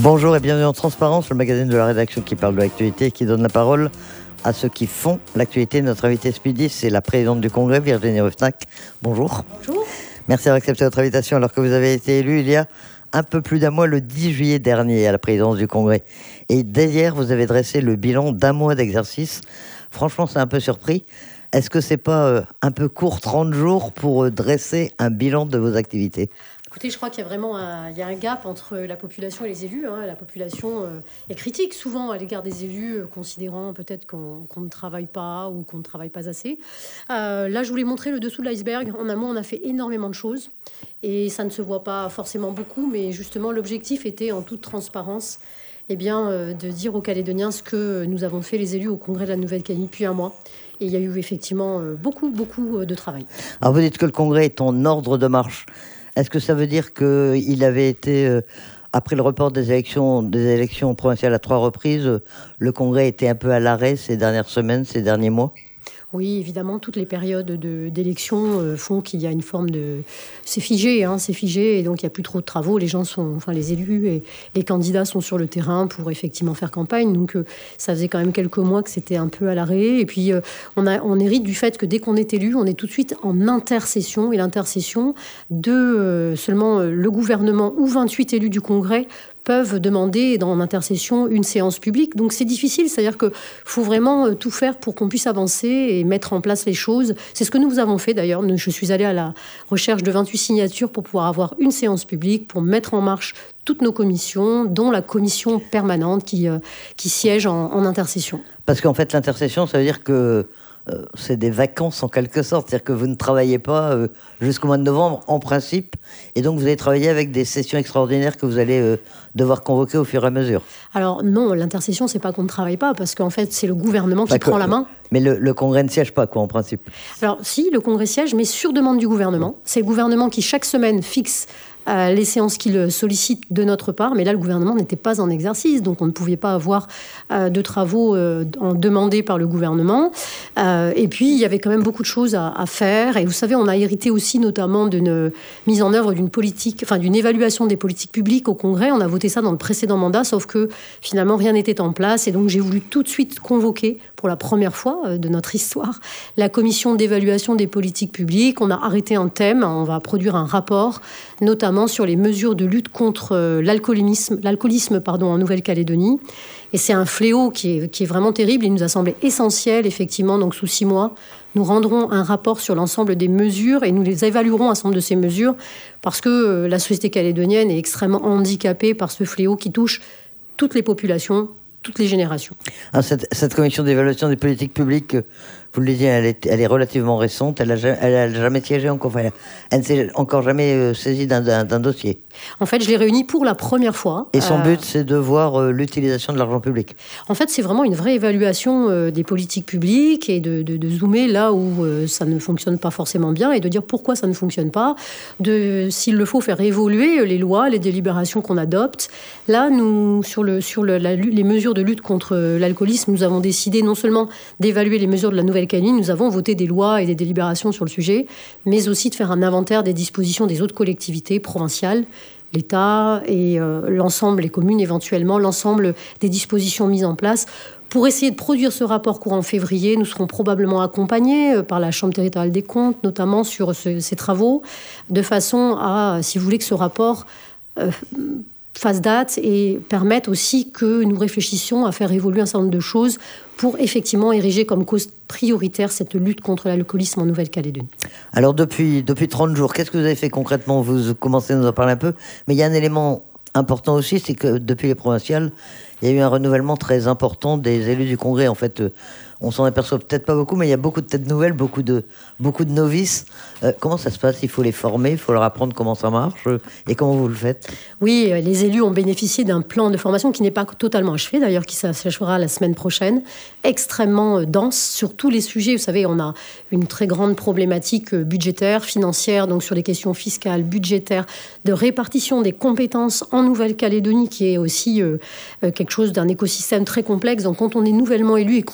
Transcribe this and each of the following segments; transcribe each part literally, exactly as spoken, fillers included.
Bonjour et bienvenue en Transparence, le magazine de la rédaction qui parle de l'actualité et qui donne la parole à ceux qui font l'actualité. Notre invité ce midi, c'est la présidente du Congrès, Virginie Ruffnac. Bonjour. Bonjour. Merci d'avoir accepté notre invitation alors que vous avez été élu il y a un peu plus d'un mois, le dix juillet dernier, à la présidence du Congrès. Et dès hier, vous avez dressé le bilan d'un mois d'exercice. Franchement, c'est un peu surpris. Est-ce que c'est pas euh, un peu court, trente jours, pour euh, dresser un bilan de vos activités ? Écoutez, je crois qu'il y a vraiment un, il y a un gap entre la population et les élus. Hein. La population euh, est critique souvent à l'égard des élus, euh, considérant peut-être qu'on, qu'on ne travaille pas ou qu'on ne travaille pas assez. Euh, là, je voulais montrer le dessous de l'iceberg. En amont, on a fait énormément de choses et ça ne se voit pas forcément beaucoup, mais justement, l'objectif était en toute transparence eh bien, euh, de dire aux Calédoniens ce que nous avons fait les élus au Congrès de la Nouvelle-Calédonie depuis un mois. Et il y a eu effectivement euh, beaucoup, beaucoup de travail. Alors, vous dites que le Congrès est en ordre de marche. Est-ce que ça veut dire qu'il avait été, euh, après le report des élections, des élections provinciales à trois reprises, euh, le Congrès était un peu à l'arrêt ces dernières semaines, ces derniers mois ? Oui, évidemment, toutes les périodes de, d'élection euh, font qu'il y a une forme de... C'est figé, hein, c'est figé, et donc il n'y a plus trop de travaux. Les gens sont, enfin les élus et les candidats sont sur le terrain pour effectivement faire campagne. Donc euh, ça faisait quand même quelques mois que c'était un peu à l'arrêt. Et puis euh, on, a, on hérite du fait que dès qu'on est élu, on est tout de suite en intercession. Et l'intercession de euh, seulement euh, le gouvernement ou vingt-huit élus du Congrès peuvent demander dans l'intercession une séance publique. Donc c'est difficile, c'est-à-dire qu'il faut vraiment tout faire pour qu'on puisse avancer et mettre en place les choses. C'est ce que nous avons fait d'ailleurs. Je suis allée à la recherche de vingt-huit signatures pour pouvoir avoir une séance publique, pour mettre en marche toutes nos commissions, dont la commission permanente qui, euh, qui siège en, en intercession. Parce qu'en fait, l'intercession, ça veut dire que Euh, c'est des vacances en quelque sorte, c'est-à-dire que vous ne travaillez pas euh, jusqu'au mois de novembre en principe, et donc vous allez travailler avec des sessions extraordinaires que vous allez euh, devoir convoquer au fur et à mesure. Alors non, l'intercession, c'est pas qu'on ne travaille pas, parce qu'en fait c'est le gouvernement qui pas prend que, la main. Mais le, le Congrès ne siège pas, quoi, en principe. Alors si, le Congrès siège, mais sur demande du gouvernement. C'est le gouvernement qui chaque semaine fixe Euh, les séances qu'il sollicite de notre part, mais là le gouvernement n'était pas en exercice, donc on ne pouvait pas avoir euh, de travaux euh, en demandés par le gouvernement. Euh, et puis il y avait quand même beaucoup de choses à, à faire. Et vous savez, on a hérité aussi notamment d'une mise en œuvre d'une politique, enfin d'une évaluation des politiques publiques au Congrès. On a voté ça dans le précédent mandat, sauf que finalement rien n'était en place. Et donc j'ai voulu tout de suite convoquer pour la première fois euh, de notre histoire la commission d'évaluation des politiques publiques. On a arrêté un thème, on va produire un rapport, notamment sur les mesures de lutte contre l'alcoolisme, l'alcoolisme pardon, en Nouvelle-Calédonie. Et c'est un fléau qui est, qui est vraiment terrible. Il nous a semblé essentiel, effectivement, donc sous six mois, nous rendrons un rapport sur l'ensemble des mesures et nous les évaluerons, un certain nombre de ces mesures, parce que la société calédonienne est extrêmement handicapée par ce fléau qui touche toutes les populations, toutes les générations. Alors cette, cette commission d'évaluation des politiques publiques, vous le disiez, elle est, elle est relativement récente. Elle n'a elle a jamais siégé encore. Enfin, elle ne s'est encore jamais euh, saisie d'un, d'un, d'un dossier. En fait, je l'ai réunie pour la première fois. Et son euh... but, c'est de voir euh, l'utilisation de l'argent public. En fait, c'est vraiment une vraie évaluation euh, des politiques publiques et de, de, de zoomer là où euh, ça ne fonctionne pas forcément bien et de dire pourquoi ça ne fonctionne pas, de, s'il le faut, faire évoluer les lois, les délibérations qu'on adopte. Là, nous, sur, le, sur le, la, les mesures de lutte contre l'alcoolisme, nous avons décidé non seulement d'évaluer les mesures de la Nouvelle-Calédonie, nous avons voté des lois et des délibérations sur le sujet, mais aussi de faire un inventaire des dispositions des autres collectivités provinciales, l'État et euh, l'ensemble, les communes éventuellement, l'ensemble des dispositions mises en place. Pour essayer de produire ce rapport courant février, nous serons probablement accompagnés par la Chambre territoriale des comptes, notamment sur ce, ces travaux, de façon à, si vous voulez, que ce rapport euh, fasse date et permette aussi que nous réfléchissions à faire évoluer un certain nombre de choses pour effectivement ériger comme cause prioritaire cette lutte contre l'alcoolisme en Nouvelle-Calédonie. Alors depuis, depuis trente jours, qu'est-ce que vous avez fait concrètement ? Vous commencez à nous en parler un peu, mais il y a un élément important aussi, c'est que depuis les provinciales, il y a eu un renouvellement très important des élus du Congrès. En fait, on s'en aperçoit peut-être pas beaucoup, mais il y a beaucoup de têtes nouvelles, beaucoup de, beaucoup de novices. Euh, comment ça se passe ? Il faut les former, il faut leur apprendre comment ça marche. Et comment vous le faites ? Oui, les élus ont bénéficié d'un plan de formation qui n'est pas totalement achevé, d'ailleurs, qui s'achèvera la semaine prochaine, extrêmement dense sur tous les sujets. Vous savez, on a une très grande problématique budgétaire, financière, donc sur les questions fiscales, budgétaires, de répartition des compétences en Nouvelle-Calédonie, qui est aussi euh, quelque chose d'un écosystème très complexe. Donc, quand on est nouvellement élu et qu'on découvre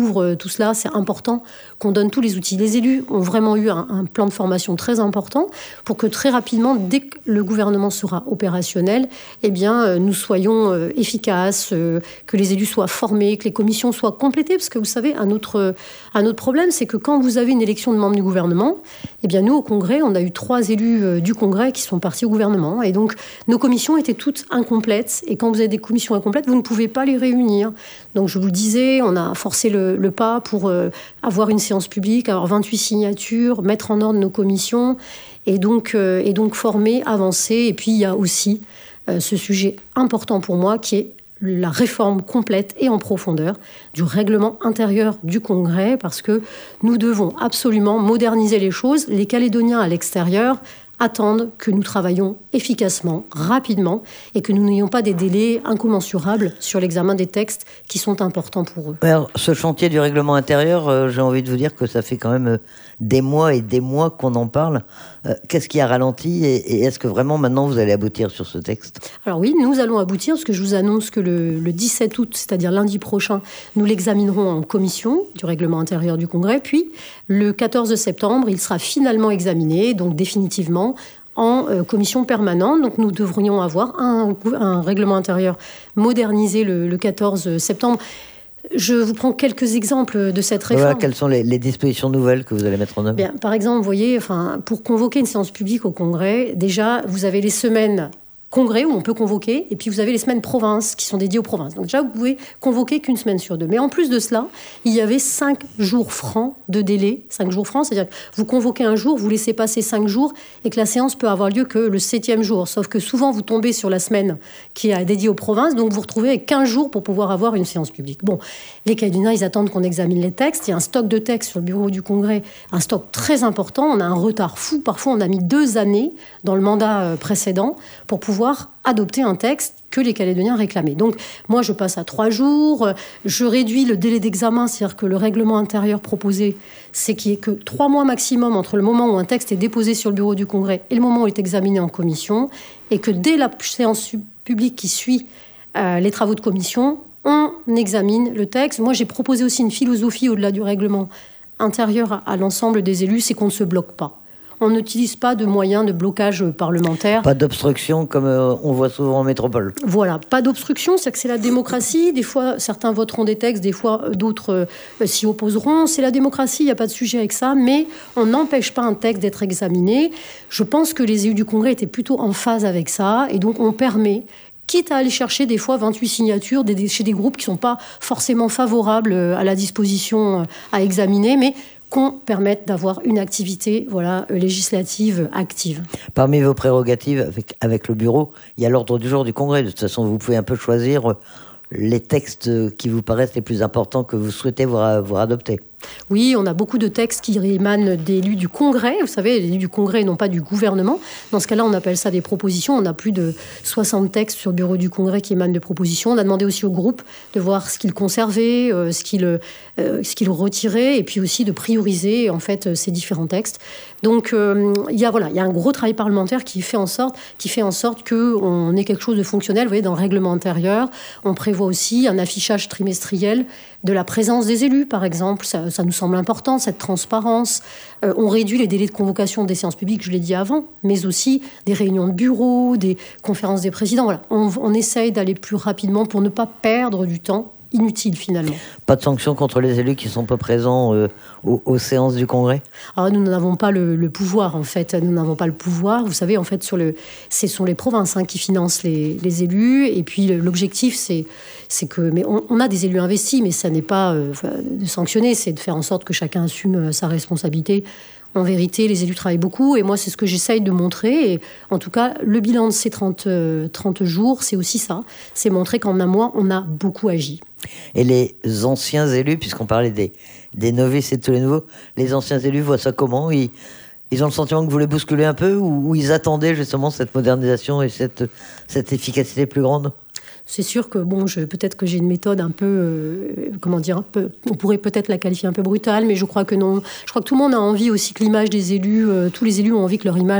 découvre tout cela, c'est important qu'on donne tous les outils. Les élus ont vraiment eu un, un plan de formation très important pour que très rapidement, dès que le gouvernement sera opérationnel, eh bien, nous soyons efficaces, que les élus soient formés, que les commissions soient complétées. Parce que vous savez, un autre, un autre problème, c'est que quand vous avez une élection de membres du gouvernement, eh bien, nous, au Congrès, on a eu trois élus du Congrès qui sont partis au gouvernement. Et donc, nos commissions étaient toutes incomplètes. Et quand vous avez des commissions incomplètes, vous ne pouvez pas les réunir. Donc, je vous le disais, on a forcé le, le pas pour euh, avoir une séance publique, avoir vingt-huit signatures, mettre en ordre nos commissions et donc, euh, et donc former, avancer. Et puis, il y a aussi euh, ce sujet important pour moi qui est la réforme complète et en profondeur du règlement intérieur du Congrès, parce que nous devons absolument moderniser les choses. Les Calédoniens à l'extérieur attendent que nous travaillions efficacement, rapidement, et que nous n'ayons pas des délais incommensurables sur l'examen des textes qui sont importants pour eux. Alors, ce chantier du règlement intérieur, euh, j'ai envie de vous dire que ça fait quand même euh, des mois et des mois qu'on en parle. Euh, qu'est-ce qui a ralenti et, et est-ce que vraiment maintenant vous allez aboutir sur ce texte ? Alors oui, nous allons aboutir, parce que je vous annonce que le, le dix-sept août, c'est-à-dire lundi prochain, nous l'examinerons en commission du règlement intérieur du Congrès, puis le quatorze septembre, il sera finalement examiné, donc définitivement, en euh, commission permanente. Donc nous devrions avoir un, un règlement intérieur modernisé le, le quatorze septembre. Je vous prends quelques exemples de cette réforme. Voilà, quelles sont les, les dispositions nouvelles que vous allez mettre en œuvre ? Bien, par exemple, vous voyez, enfin, pour convoquer une séance publique au Congrès, déjà, vous avez les semaines Congrès où on peut convoquer, et puis vous avez les semaines provinces qui sont dédiées aux provinces. Donc déjà, vous pouvez convoquer qu'une semaine sur deux. Mais en plus de cela, il y avait cinq jours francs de délai. Cinq jours francs, c'est-à-dire que vous convoquez un jour, vous laissez passer cinq jours, et que la séance peut avoir lieu que le septième jour. Sauf que souvent, vous tombez sur la semaine qui est dédiée aux provinces, donc vous vous retrouvez avec quinze jours pour pouvoir avoir une séance publique. Bon, les Calédoniens, ils attendent qu'on examine les textes. Il y a un stock de textes sur le bureau du Congrès, un stock très important. On a un retard fou. Parfois, on a mis deux années dans le mandat précédent pour pouvoir adopter un texte que les Calédoniens réclamaient. Donc, moi, je passe à trois jours. Je réduis le délai d'examen, c'est-à-dire que le règlement intérieur proposé, c'est qu'il n'y ait que trois mois maximum entre le moment où un texte est déposé sur le bureau du Congrès et le moment où il est examiné en commission, et que dès la séance publique qui suit euh, les travaux de commission, on examine le texte. Moi, j'ai proposé aussi une philosophie au-delà du règlement intérieur à, à l'ensemble des élus, c'est qu'on ne se bloque pas. On n'utilise pas de moyens de blocage parlementaire. Pas d'obstruction comme euh, on voit souvent en métropole. Voilà, pas d'obstruction, c'est que c'est la démocratie. Des fois, certains voteront des textes, des fois, d'autres euh, s'y opposeront. C'est la démocratie, il n'y a pas de sujet avec ça, mais on n'empêche pas un texte d'être examiné. Je pense que les élus du Congrès étaient plutôt en phase avec ça, et donc on permet, quitte à aller chercher des fois vingt-huit signatures des, chez des groupes qui ne sont pas forcément favorables à la disposition à examiner, mais qu'on permette d'avoir une activité voilà, législative active. Parmi vos prérogatives avec, avec le bureau, il y a l'ordre du jour du Congrès. De toute façon, vous pouvez un peu choisir les textes qui vous paraissent les plus importants que vous souhaitez voir, voir adopter. Oui, on a beaucoup de textes qui émanent d'élus du Congrès. Vous savez, les élus du Congrès, non pas du gouvernement. Dans ce cas-là, on appelle ça des propositions. On a plus de soixante textes sur le bureau du Congrès qui émanent de propositions. On a demandé aussi au groupe de voir ce qu'ils conservaient, euh, ce qu'ils euh, ce qu'ils retiraient, et puis aussi de prioriser en fait ces différents textes. Donc, euh, il y a voilà, il y a un gros travail parlementaire qui fait en sorte, qui fait en sorte que on ait quelque chose de fonctionnel. Vous voyez, dans le règlement intérieur, on prévoit aussi un affichage trimestriel de la présence des élus, par exemple. Ça, ça nous semble important, cette transparence. Euh, on réduit les délais de convocation des séances publiques, je l'ai dit avant, mais aussi des réunions de bureau, des conférences des présidents. Voilà. On, on essaye d'aller plus rapidement pour ne pas perdre du temps inutile, finalement. Pas de sanctions contre les élus qui ne sont pas présents euh, aux, aux séances du Congrès ? Alors, nous n'avons pas le, le pouvoir, en fait. Nous n'avons pas le pouvoir. Vous savez, en fait, sur le, ce sont les provinces hein, qui financent les, les élus. Et puis, l'objectif, c'est, c'est que... Mais on, on a des élus investis, mais ça n'est pas euh, de sanctionner, c'est de faire en sorte que chacun assume sa responsabilité. En vérité, les élus travaillent beaucoup, et moi, c'est ce que j'essaye de montrer. Et en tout cas, le bilan de ces trente, trente jours, c'est aussi ça. C'est montrer qu'en un mois, on a beaucoup agi. Et les anciens élus, puisqu'on parlait des, des novices et de tous les nouveaux, les anciens élus voient ça comment ? ils, ils ont le sentiment que vous les bousculez un peu, ou, ou ils attendaient justement cette modernisation et cette, cette efficacité plus grande ? C'est sûr que bon, je, peut-être que j'ai une méthode un peu, euh, comment dire, un peu, on pourrait peut-être la qualifier un peu brutale, mais je crois que non. Je crois que tout le monde a envie aussi que l'image des élus, euh, tous les élus ont envie que leur image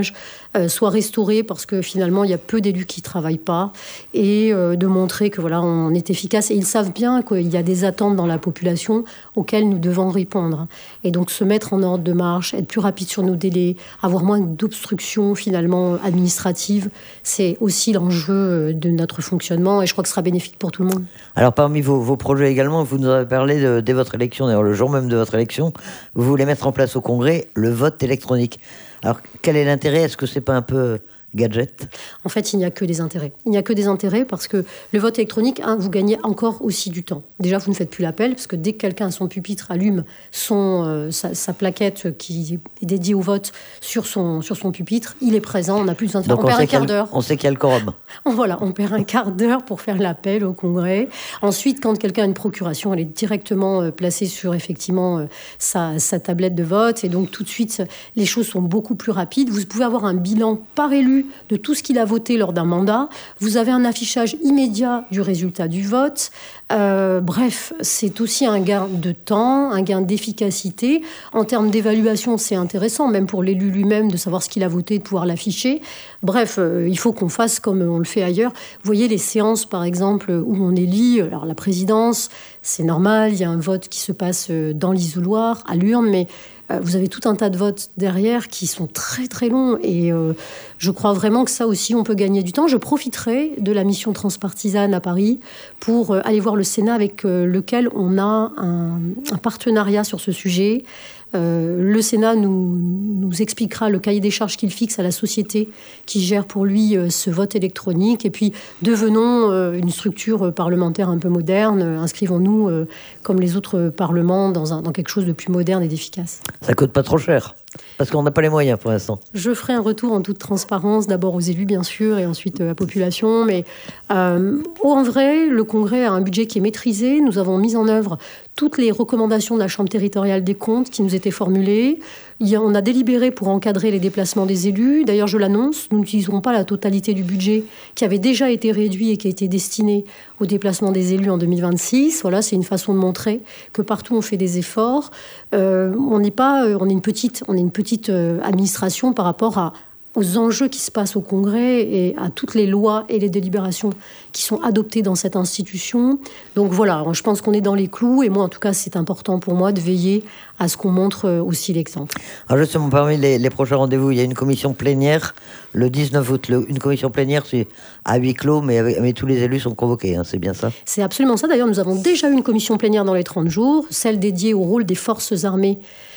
euh, soit restaurée parce que finalement il y a peu d'élus qui travaillent pas, et euh, de montrer que voilà, on est efficace. Et ils savent bien qu'il y a des attentes dans la population auxquelles nous devons répondre. Et donc se mettre en ordre de marche, être plus rapide sur nos délais, avoir moins d'obstructions finalement administratives, c'est aussi l'enjeu de notre fonctionnement, et je crois que ce sera bénéfique pour tout le monde. Alors parmi vos, vos projets également, vous nous avez parlé de, dès votre élection, d'ailleurs le jour même de votre élection, vous voulez mettre en place au Congrès le vote électronique. Alors quel est l'intérêt? Est-ce que c'est pas un peu gadget? En fait, il n'y a que des intérêts. Il n'y a que des intérêts parce que le vote électronique, hein, vous gagnez encore aussi du temps. Déjà, vous ne faites plus l'appel parce que dès que quelqu'un à son pupitre allume son, euh, sa, sa plaquette qui est dédiée au vote sur son, sur son pupitre, il est présent, on n'a plus besoin de faire. Donc on, on perd un quart quel, d'heure. On sait qu'il y a le quorum. On, voilà, on perd un quart d'heure pour faire l'appel au Congrès. Ensuite, quand quelqu'un a une procuration, elle est directement euh, placée sur effectivement euh, sa, sa tablette de vote. Et donc tout de suite, les choses sont beaucoup plus rapides. Vous pouvez avoir un bilan par élu de tout ce qu'il a voté lors d'un mandat. Vous avez un affichage immédiat du résultat du vote. Euh, bref, c'est aussi un gain de temps, un gain d'efficacité. En termes d'évaluation, c'est intéressant, même pour l'élu lui-même, de savoir ce qu'il a voté, de pouvoir l'afficher. Bref, euh, il faut qu'on fasse comme on le fait ailleurs. Vous voyez les séances, par exemple, où on élit, alors la présidence, c'est normal, il y a un vote qui se passe dans l'isoloir, à l'urne, mais vous avez tout un tas de votes derrière qui sont très très longs, et euh, je crois vraiment que ça aussi on peut gagner du temps. Je profiterai de la mission transpartisane à Paris pour euh, aller voir le Sénat, avec euh, lequel on a un, un partenariat sur ce sujet. Euh, le Sénat nous, nous expliquera le cahier des charges qu'il fixe à la société qui gère pour lui euh, ce vote électronique. Et puis, devenons euh, une structure parlementaire un peu moderne. Euh, inscrivons-nous, euh, comme les autres parlements, dans, un, dans quelque chose de plus moderne et d'efficace. Ça coûte pas trop cher, parce qu'on n'a pas les moyens pour l'instant. Je ferai un retour en toute transparence, d'abord aux élus, bien sûr, et ensuite à la population. Mais euh, en vrai, le Congrès a un budget qui est maîtrisé. Nous avons mis en œuvre toutes les recommandations de la Chambre territoriale des comptes qui nous étaient formulées. Il y a, on a délibéré pour encadrer les déplacements des élus. D'ailleurs, je l'annonce, nous n'utiliserons pas la totalité du budget qui avait déjà été réduit et qui a été destiné au déplacement des élus en deux mille vingt-six. Voilà, c'est une façon de montrer que partout on fait des efforts. Euh, on n'est pas, on est une petite, on est une petite euh, administration par rapport à aux enjeux qui se passent au Congrès et à toutes les lois et les délibérations qui sont adoptées dans cette institution. Donc voilà, je pense qu'on est dans les clous, et moi en tout cas c'est important pour moi de veiller à ce qu'on montre aussi l'exemple. Alors justement, parmi les, les prochains rendez-vous, il y a une commission plénière le dix-neuf août. Le, une commission plénière, c'est à huis clos, mais, avec, mais tous les élus sont convoqués, hein, c'est bien ça? C'est absolument ça. D'ailleurs, nous avons déjà eu une commission plénière dans les trente jours, celle dédiée au rôle des forces armées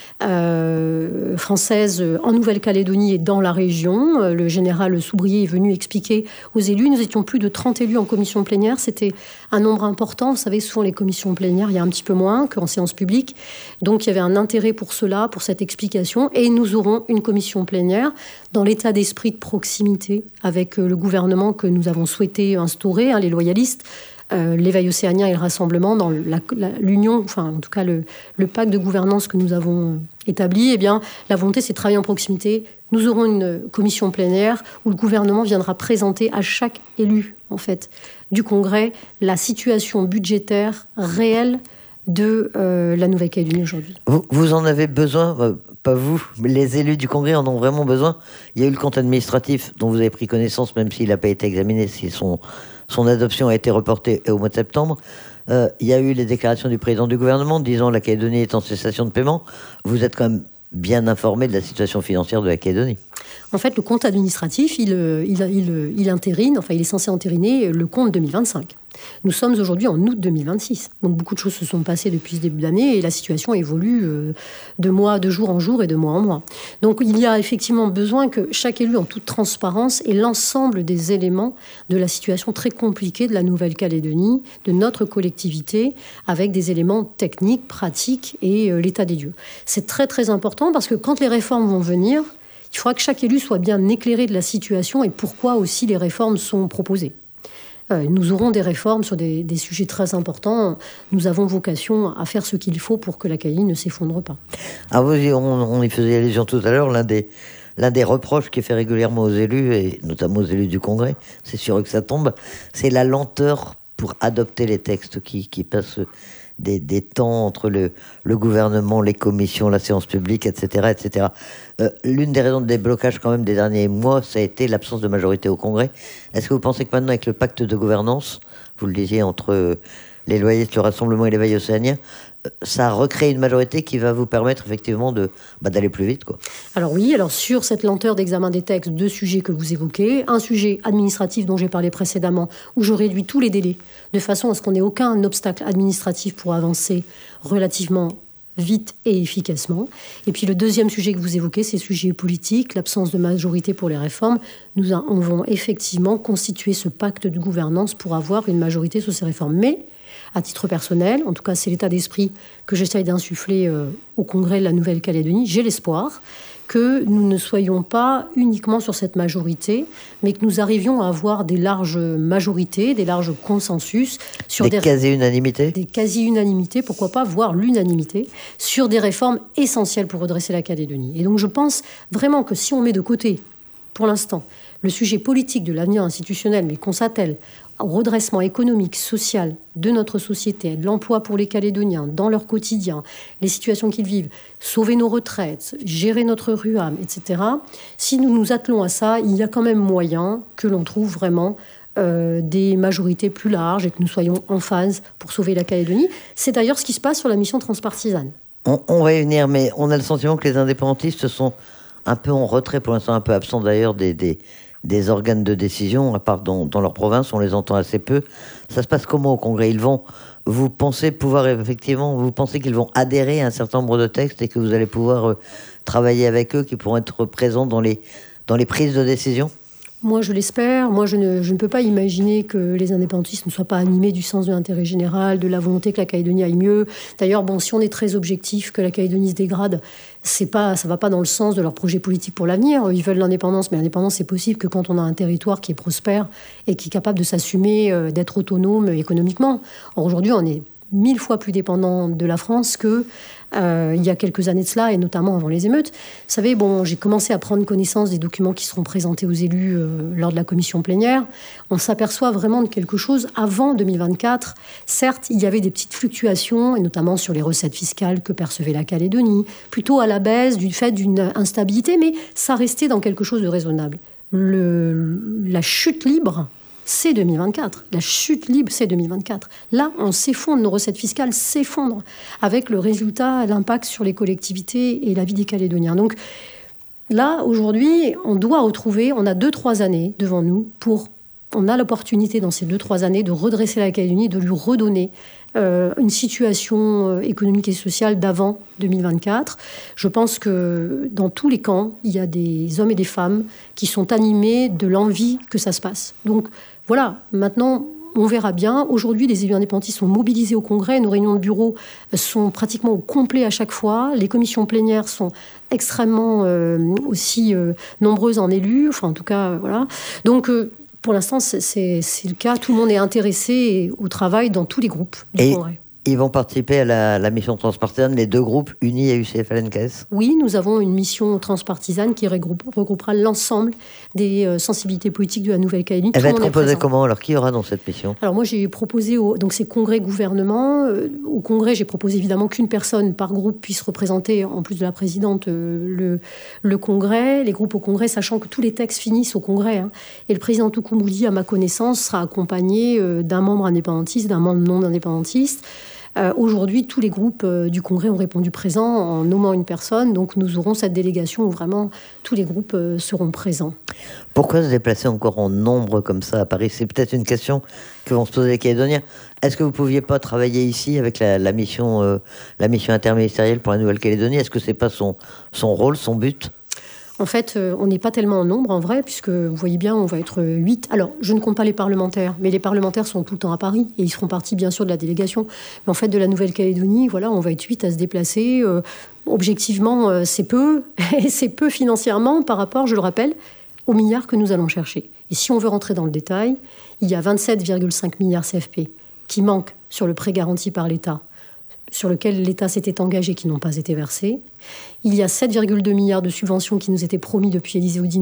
Euh, française en Nouvelle-Calédonie et dans la région. Le général Soubrier est venu expliquer aux élus. Nous étions plus de trente élus en commission plénière. C'était un nombre important. Vous savez, souvent les commissions plénières, il y a un petit peu moins qu'en séance publique. Donc il y avait un intérêt pour cela, pour cette explication. Et nous aurons une commission plénière dans l'état d'esprit de proximité avec le gouvernement que nous avons souhaité instaurer, hein, les loyalistes. Euh, l'éveil océanien et le rassemblement dans la, la, l'union, enfin en tout cas le, le pacte de gouvernance que nous avons établi. Eh bien, la volonté, c'est de travailler en proximité. Nous aurons une commission plénière où le gouvernement viendra présenter à chaque élu, en fait, du Congrès, la situation budgétaire réelle de euh, la Nouvelle-Calédonie aujourd'hui. Vous, vous en avez besoin, euh, pas vous, mais les élus du Congrès en ont vraiment besoin. Il y a eu le compte administratif dont vous avez pris connaissance, même s'il n'a pas été examiné, si son... Son adoption a été reportée au mois de septembre. Euh, il y a eu les déclarations du président du gouvernement disant que la Calédonie est en cessation de paiement. Vous êtes quand même bien informé de la situation financière de la Calédonie. En fait, le compte administratif, il, il, il, il intérine, enfin, il est censé entériner le compte deux mille vingt-cinq. Nous sommes aujourd'hui en août deux mille vingt-six. Donc, beaucoup de choses se sont passées depuis ce début d'année et la situation évolue de mois, de jour en jour et de mois en mois. Donc, il y a effectivement besoin que chaque élu, en toute transparence, ait l'ensemble des éléments de la situation très compliquée de la Nouvelle-Calédonie, de notre collectivité, avec des éléments techniques, pratiques et euh, l'état des lieux. C'est très, très important parce que quand les réformes vont venir, il faudra que chaque élu soit bien éclairé de la situation et pourquoi aussi les réformes sont proposées. Euh, nous aurons des réformes sur des, des sujets très importants. Nous avons vocation à faire ce qu'il faut pour que la Calédonie ne s'effondre pas. Ah, vous, on, on y faisait allusion tout à l'heure, l'un des, l'un des reproches qui est fait régulièrement aux élus, et notamment aux élus du Congrès, c'est sûr que ça tombe, c'est la lenteur pour adopter les textes qui, qui passent des, des temps entre le, le gouvernement, les commissions, la séance publique, et cetera, et cetera. Euh, l'une des raisons de déblocage quand même des derniers mois, ça a été l'absence de majorité au Congrès. Est-ce que vous pensez que maintenant, avec le pacte de gouvernance, vous le disiez, entre les loyalistes, le Rassemblement et les Veilles océaniens, ça recrée une majorité qui va vous permettre effectivement de, bah, d'aller plus vite, quoi. Alors oui, alors sur cette lenteur d'examen des textes, deux sujets que vous évoquez. Un sujet administratif dont j'ai parlé précédemment, où je réduis tous les délais, de façon à ce qu'on n'ait aucun obstacle administratif pour avancer relativement vite et efficacement. Et puis le deuxième sujet que vous évoquez, c'est le sujet politique, l'absence de majorité pour les réformes. Nous avons effectivement constitué ce pacte de gouvernance pour avoir une majorité sur ces réformes. Mais à titre personnel, en tout cas c'est l'état d'esprit que j'essaye d'insuffler euh, au Congrès de la Nouvelle-Calédonie, j'ai l'espoir que nous ne soyons pas uniquement sur cette majorité, mais que nous arrivions à avoir des larges majorités, des larges consensus sur des, des quasi-unanimités, des quasi-unanimités, pourquoi pas, voire l'unanimité, sur des réformes essentielles pour redresser la Calédonie. Et donc je pense vraiment que si on met de côté, pour l'instant, le sujet politique de l'avenir institutionnel, mais qu'on s'attelle au redressement économique, social de notre société, de l'emploi pour les Calédoniens, dans leur quotidien, les situations qu'ils vivent, sauver nos retraites, gérer notre R U A M, et cetera. Si nous nous attelons à ça, il y a quand même moyen que l'on trouve vraiment euh, des majorités plus larges et que nous soyons en phase pour sauver la Calédonie. C'est d'ailleurs ce qui se passe sur la mission transpartisane. On, on va y venir, mais on a le sentiment que les indépendantistes sont un peu en retrait, pour l'instant un peu absents d'ailleurs des... des... des organes de décision, à part dans, dans leur province, on les entend assez peu. Ça se passe comment au Congrès? Ils vont, vous pensez pouvoir effectivement, vous pensez qu'ils vont adhérer à un certain nombre de textes et que vous allez pouvoir euh, travailler avec eux, qui pourront être présents dans les, dans les prises de décision? Moi, je l'espère. Moi, je ne, je ne peux pas imaginer que les indépendantistes ne soient pas animés du sens de l'intérêt général, de la volonté que la Calédonie aille mieux. D'ailleurs, bon, si on est très objectif, que la Calédonie se dégrade, c'est pas, ça ne va pas dans le sens de leur projet politique pour l'avenir. Ils veulent l'indépendance, mais l'indépendance, c'est possible que quand on a un territoire qui est prospère et qui est capable de s'assumer, euh, d'être autonome économiquement. Or, aujourd'hui, on est mille fois plus dépendant de la France que euh, il y a quelques années de cela, et notamment avant les émeutes. Vous savez, bon, j'ai commencé à prendre connaissance des documents qui seront présentés aux élus euh, lors de la commission plénière. On s'aperçoit vraiment de quelque chose avant deux mille vingt-quatre. Certes, il y avait des petites fluctuations, et notamment sur les recettes fiscales que percevait la Calédonie, plutôt à la baisse du fait d'une instabilité, mais ça restait dans quelque chose de raisonnable. Le, la chute libre, c'est deux mille vingt-quatre. La chute libre, c'est deux mille vingt-quatre. Là, on s'effondre, nos recettes fiscales s'effondrent, avec le résultat, l'impact sur les collectivités et la vie des Calédoniens. Donc là, aujourd'hui, on doit retrouver, on a deux, trois années devant nous pour... On a l'opportunité dans ces deux, trois années de redresser la Calédonie, de lui redonner euh, une situation euh, économique et sociale d'avant deux mille vingt-quatre. Je pense que dans tous les camps, il y a des hommes et des femmes qui sont animés de l'envie que ça se passe. Donc voilà, maintenant, on verra bien. Aujourd'hui, les élus indépendantistes sont mobilisés au Congrès. Nos réunions de bureau sont pratiquement au complet à chaque fois. Les commissions plénières sont extrêmement euh, aussi euh, nombreuses en élus. Enfin, en tout cas, euh, voilà. Donc... Euh, Pour l'instant, c'est, c'est, c'est le cas. Tout le monde est intéressé au travail dans tous les groupes du Et Congrès. Ils vont participer à la, la mission transpartisane, les deux groupes unis à U C F L N K S? Oui, nous avons une mission transpartisane qui regroupe, regroupera l'ensemble des euh, sensibilités politiques de la Nouvelle-Calédonie. Elle va être composée comment? Alors, qui y aura dans cette mission? Alors moi, j'ai proposé, au, donc c'est congrès-gouvernement. Euh, au congrès, j'ai proposé évidemment qu'une personne par groupe puisse représenter, en plus de la présidente, euh, le, le congrès, les groupes au congrès, sachant que tous les textes finissent au congrès. Hein. Et le président Toukou-Moudi, à ma connaissance, sera accompagné euh, d'un membre indépendantiste, d'un membre non indépendantiste. Euh, aujourd'hui, tous les groupes euh, du Congrès ont répondu présent en nommant une personne. Donc, nous aurons cette délégation où vraiment tous les groupes euh, seront présents. Pourquoi se déplacer encore en nombre comme ça à Paris? C'est peut-être une question que vont se poser les Calédoniens. Est-ce que vous ne pouviez pas travailler ici avec la, la, mission, euh, la mission interministérielle pour la Nouvelle-Calédonie? Est-ce que ce n'est pas son, son rôle, son but? En fait, euh, on n'est pas tellement en nombre, en vrai, puisque vous voyez bien, on va être huit. Alors, je ne compte pas les parlementaires, mais les parlementaires sont tout le temps à Paris, et ils feront partie, bien sûr, de la délégation. Mais en fait, de la Nouvelle-Calédonie, voilà, on va être huit à se déplacer. Euh, objectivement, euh, c'est peu, et c'est peu financièrement par rapport, je le rappelle, aux milliards que nous allons chercher. Et si on veut rentrer dans le détail, il y a vingt-sept virgule cinq milliards C F P qui manquent sur le prêt garanti par l'État, sur lequel l'État s'était engagé, qui n'ont pas été versés. Il y a sept virgule deux milliards de subventions qui nous étaient promis depuis Élisée Oudinot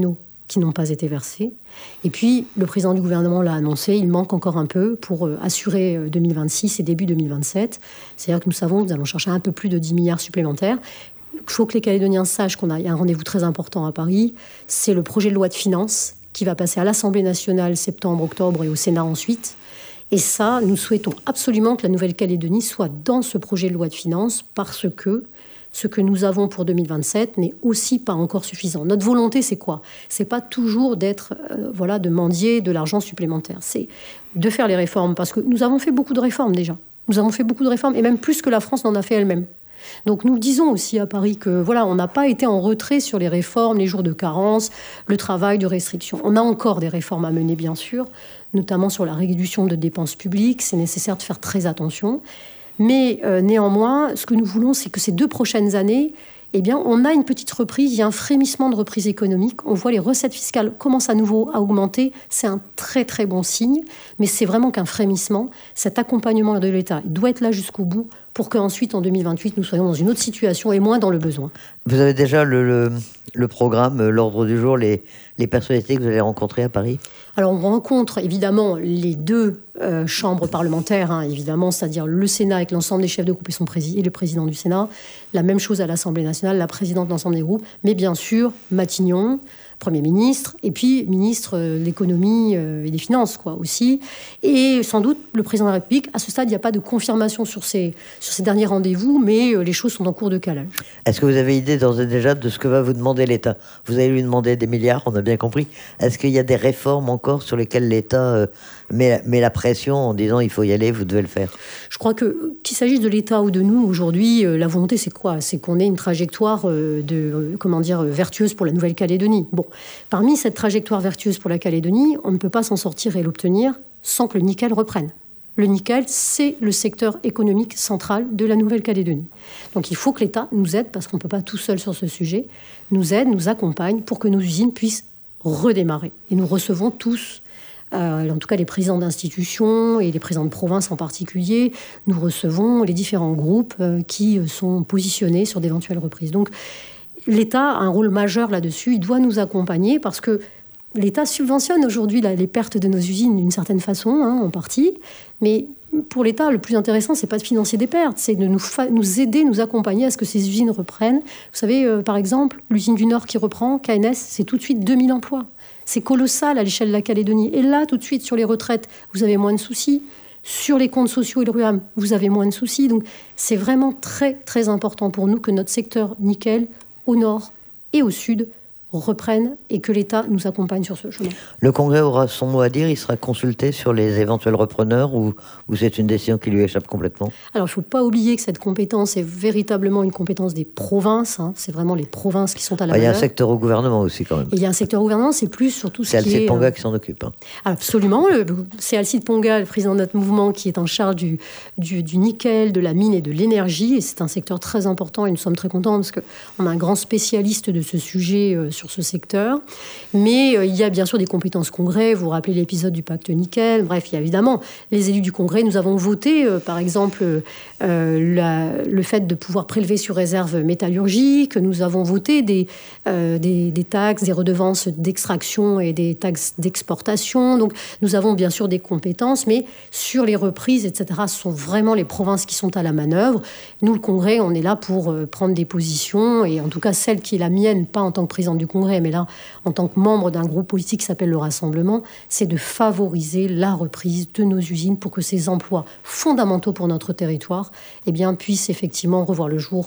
qui n'ont pas été versés. Et puis, le président du gouvernement l'a annoncé, il manque encore un peu pour euh, assurer euh, deux mille vingt-six et début deux mille vingt-sept. C'est-à-dire que nous savons que nous allons chercher un peu plus de dix milliards supplémentaires. Il faut que les Calédoniens sachent qu'on a, il y a un rendez-vous très important à Paris. C'est le projet de loi de finances qui va passer à l'Assemblée nationale septembre, octobre et au Sénat ensuite. Et ça, nous souhaitons absolument que la Nouvelle-Calédonie soit dans ce projet de loi de finances parce que ce que nous avons pour deux mille vingt-sept n'est aussi pas encore suffisant. Notre volonté, c'est quoi ? C'est pas toujours d'être, euh, voilà, de mendier de l'argent supplémentaire. C'est de faire les réformes, parce que nous avons fait beaucoup de réformes déjà. Nous avons fait beaucoup de réformes, et même plus que la France n'en a fait elle-même. Donc nous le disons aussi à Paris que voilà, on n'a pas été en retrait sur les réformes, les jours de carence, le travail de restriction. On a encore des réformes à mener, bien sûr, notamment sur la réduction de dépenses publiques. C'est nécessaire de faire très attention. Mais euh, néanmoins, ce que nous voulons, c'est que ces deux prochaines années, eh bien, on a une petite reprise, il y a un frémissement de reprise économique. On voit les recettes fiscales commencent à nouveau à augmenter. C'est un très, très bon signe. Mais c'est vraiment qu'un frémissement. Cet accompagnement de l'État doit être là jusqu'au bout pour qu'ensuite, en deux mille vingt-huit, nous soyons dans une autre situation et moins dans le besoin. Vous avez déjà le, le, le programme, l'ordre du jour, les, les personnalités que vous allez rencontrer à Paris ? Alors, on rencontre évidemment les deux euh, chambres parlementaires, hein, évidemment, c'est-à-dire le Sénat avec l'ensemble des chefs de groupe et, son président, et le président du Sénat. La même chose à l'Assemblée nationale, la présidente de l'ensemble des groupes. Mais bien sûr, Matignon, Premier ministre, et puis ministre de l'économie et des finances, quoi, aussi. Et sans doute, le président de la République, à ce stade, il n'y a pas de confirmation sur ces, sur ces derniers rendez-vous, mais les choses sont en cours de calage. Est-ce que vous avez idée d'ores et déjà de ce que va vous demander l'État ? Vous allez lui demander des milliards, on a bien compris. Est-ce qu'il y a des réformes encore sur lesquelles l'État euh, met, met la pression en disant il faut y aller, vous devez le faire ? Je crois que, qu'il s'agisse de l'État ou de nous, aujourd'hui, euh, la volonté, c'est quoi ? C'est qu'on ait une trajectoire euh, de, euh, comment dire, vertueuse pour la Nouvelle-Calédonie. Bon, parmi cette trajectoire vertueuse pour la Calédonie, on ne peut pas s'en sortir et l'obtenir sans que le nickel reprenne. Le nickel, c'est le secteur économique central de la Nouvelle-Calédonie. Donc il faut que l'État nous aide, parce qu'on ne peut pas tout seul sur ce sujet, nous aide, nous accompagne pour que nos usines puissent redémarrer. Et nous recevons tous, euh, en tout cas les présidents d'institutions et les présidents de province en particulier, nous recevons les différents groupes euh, qui sont positionnés sur d'éventuelles reprises. Donc l'État a un rôle majeur là-dessus, il doit nous accompagner parce que l'État subventionne aujourd'hui là, les pertes de nos usines d'une certaine façon, hein, en partie. Mais pour l'État, le plus intéressant, c'est pas de financer des pertes, c'est de nous, fa- nous aider, nous accompagner à ce que ces usines reprennent. Vous savez, euh, par exemple, l'usine du Nord qui reprend, K N S, c'est tout de suite deux mille emplois. C'est colossal à l'échelle de la Calédonie. Et là, tout de suite, sur les retraites, vous avez moins de soucis. Sur les comptes sociaux et le R U A M, vous avez moins de soucis. Donc, c'est vraiment très, très important pour nous que notre secteur nickel, au Nord et au Sud, reprennent et que l'État nous accompagne sur ce chemin. Le Congrès aura son mot à dire, il sera consulté sur les éventuels repreneurs ou, ou c'est une décision qui lui échappe complètement ? Alors, il ne faut pas oublier que cette compétence est véritablement une compétence des provinces. Hein. C'est vraiment les provinces qui sont à la manœuvre. Il y a un secteur au gouvernement aussi quand même. Et il y a un secteur au gouvernement, c'est plus surtout ce c'est qui est... C'est Alcide Ponga euh... qui s'en occupe. Hein. Absolument. Le, c'est Alcide Ponga, le président de notre mouvement, qui est en charge du, du, du nickel, de la mine et de l'énergie. Et c'est un secteur très important et nous sommes très contents parce qu'on a un grand spécialiste de ce sujet euh, sur ce secteur. Mais euh, il y a bien sûr des compétences congrès. Vous vous rappelez l'épisode du pacte nickel. Bref, il y a évidemment les élus du congrès. Nous avons voté, euh, par exemple, euh, la, le fait de pouvoir prélever sur réserve métallurgique. Nous avons voté des, euh, des, des taxes, des redevances d'extraction et des taxes d'exportation. Donc, nous avons bien sûr des compétences, mais sur les reprises, et cetera, ce sont vraiment les provinces qui sont à la manœuvre. Nous, le congrès, on est là pour euh, prendre des positions, et en tout cas, celle qui est la mienne, pas en tant que présidente du congrès, mais là, en tant que membre d'un groupe politique qui s'appelle le Rassemblement, c'est de favoriser la reprise de nos usines pour que ces emplois fondamentaux pour notre territoire eh bien, puissent effectivement revoir le jour.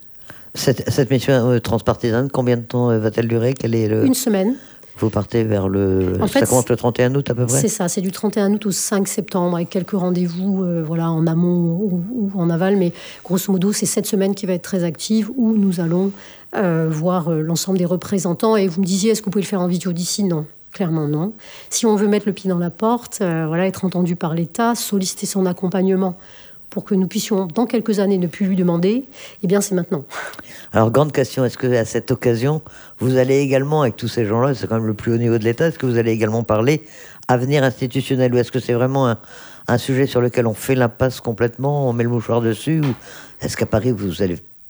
Cette, cette mission euh, transpartisane, combien de temps euh, va-t-elle durer ? Quel est le... Une semaine. Vous partez vers le... En fait, ça commence le trente et un août à peu près ? C'est ça, c'est du trente et un août au cinq septembre, avec quelques rendez-vous euh, voilà, en amont ou, ou en aval. Mais grosso modo, c'est cette semaine qui va être très active, où nous allons euh, voir euh, l'ensemble des représentants. Et vous me disiez, est-ce que vous pouvez le faire en vidéo d'ici ? Non, clairement non. Si on veut mettre le pied dans la porte, euh, voilà, être entendu par l'État, solliciter son accompagnement pour que nous puissions, dans quelques années, ne plus lui demander, eh bien, c'est maintenant. Alors, grande question, est-ce que à cette occasion, vous allez également, avec tous ces gens-là, c'est quand même le plus haut niveau de l'État, est-ce que vous allez également parler avenir institutionnel, ou est-ce que c'est vraiment un, un sujet sur lequel on fait l'impasse complètement, on met le mouchoir dessus, ou est-ce qu'à Paris, vous allez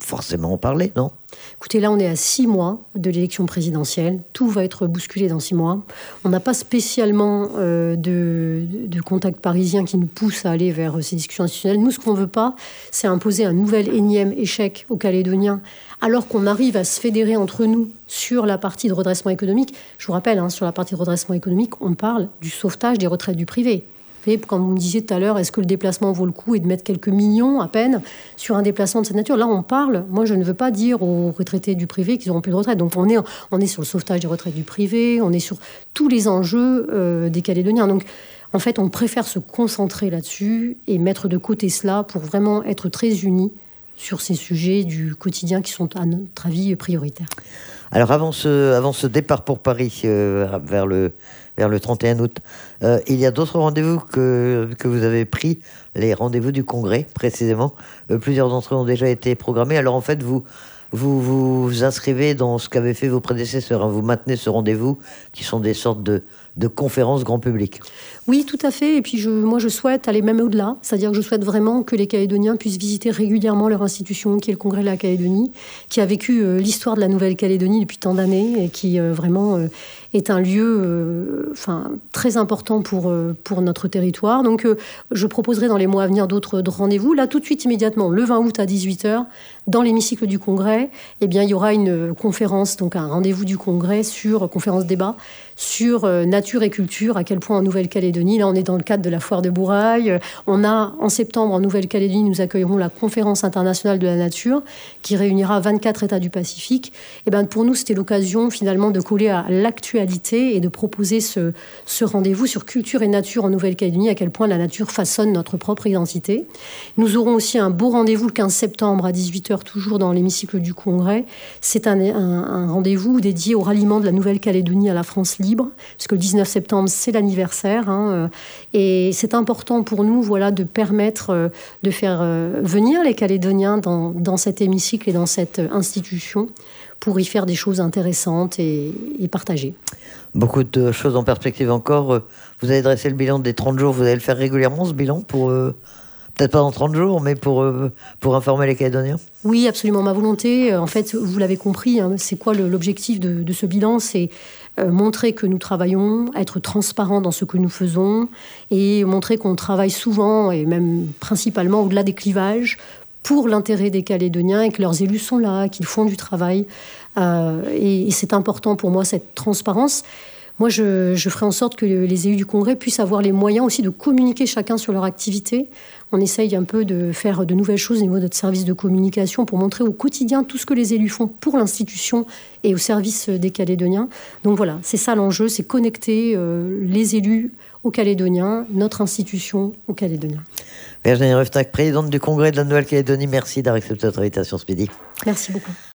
forcément en parler, non ? Écoutez, là, on est à six mois de l'élection présidentielle. Tout va être bousculé dans six mois. On n'a pas spécialement euh, de, de contact parisien qui nous pousse à aller vers ces discussions institutionnelles. Nous, ce qu'on ne veut pas, c'est imposer un nouvel énième échec aux Calédoniens, alors qu'on arrive à se fédérer entre nous sur la partie de redressement économique. Je vous rappelle, hein, sur la partie de redressement économique, on parle du sauvetage des retraites du privé. Quand vous me disiez tout à l'heure, est-ce que le déplacement vaut le coup et de mettre quelques millions à peine sur un déplacement de cette nature ? Là, on parle, moi je ne veux pas dire aux retraités du privé qu'ils n'auront plus de retraite. Donc on est, on est sur le sauvetage des retraites du privé, on est sur tous les enjeux euh, des Calédoniens. Donc en fait, on préfère se concentrer là-dessus et mettre de côté cela pour vraiment être très unis sur ces sujets du quotidien qui sont, à notre avis, prioritaires. Alors avant ce, avant ce départ pour Paris, euh, vers le... vers le trente et un août. Euh, il y a d'autres rendez-vous que, que vous avez pris, les rendez-vous du Congrès, précisément. Euh, plusieurs d'entre eux ont déjà été programmés. Alors, en fait, vous vous, vous, vous inscrivez dans ce qu'avaient fait vos prédécesseurs. Hein. Vous maintenez ce rendez-vous, qui sont des sortes de, de conférences grand public. Oui, tout à fait. Et puis, je, moi, je souhaite aller même au-delà. C'est-à-dire que je souhaite vraiment que les Calédoniens puissent visiter régulièrement leur institution, qui est le Congrès de la Calédonie, qui a vécu euh, l'histoire de la Nouvelle-Calédonie depuis tant d'années et qui, euh, vraiment... Euh, est un lieu euh, enfin, très important pour, euh, pour notre territoire. Donc, euh, je proposerai dans les mois à venir d'autres rendez-vous. Là, tout de suite, immédiatement, le vingt août à dix-huit heures, dans l'hémicycle du Congrès, eh bien, il y aura une conférence, donc un rendez-vous du Congrès sur, conférence débat, sur euh, nature et culture, à quel point en Nouvelle-Calédonie, là, on est dans le cadre de la foire de Bourail. On a, en septembre, en Nouvelle-Calédonie, nous accueillerons la conférence internationale de la nature, qui réunira vingt-quatre États du Pacifique. Eh bien, pour nous, c'était l'occasion, finalement, de coller à l'actualité et de proposer ce, ce rendez-vous sur culture et nature en Nouvelle-Calédonie, à quel point la nature façonne notre propre identité. Nous aurons aussi un beau rendez-vous le quinze septembre à dix-huit heures, toujours dans l'hémicycle du Congrès. C'est un, un, un rendez-vous dédié au ralliement de la Nouvelle-Calédonie à la France libre, puisque le dix-neuf septembre, c'est l'anniversaire. Hein, et c'est important pour nous, voilà, de permettre de faire venir les Calédoniens dans, dans cet hémicycle et dans cette institution, pour y faire des choses intéressantes et, et partagées. Beaucoup de choses en perspective encore. Vous avez dressé le bilan des trente jours. Vous allez le faire régulièrement, ce bilan, pour euh, peut-être pas dans trente jours, mais pour, euh, pour informer les Calédoniens ? Oui, absolument. Ma volonté, en fait, vous l'avez compris, hein, c'est quoi le, l'objectif de, de ce bilan ? C'est euh, montrer que nous travaillons, être transparent dans ce que nous faisons et montrer qu'on travaille souvent et même principalement au-delà des clivages pour l'intérêt des Calédoniens et que leurs élus sont là, qu'ils font du travail. Euh, et, et c'est important pour moi, cette transparence. Moi, je, je ferai en sorte que les élus du Congrès puissent avoir les moyens aussi de communiquer chacun sur leur activité. On essaye un peu de faire de nouvelles choses au niveau de notre service de communication pour montrer au quotidien tout ce que les élus font pour l'institution et au service des Calédoniens. Donc voilà, c'est ça l'enjeu, c'est connecter euh, les élus aux Calédoniens, notre institution aux Calédoniens. Virginie Rufftak, présidente du Congrès de la Nouvelle-Calédonie, merci d'avoir accepté notre invitation ce midi. Merci beaucoup.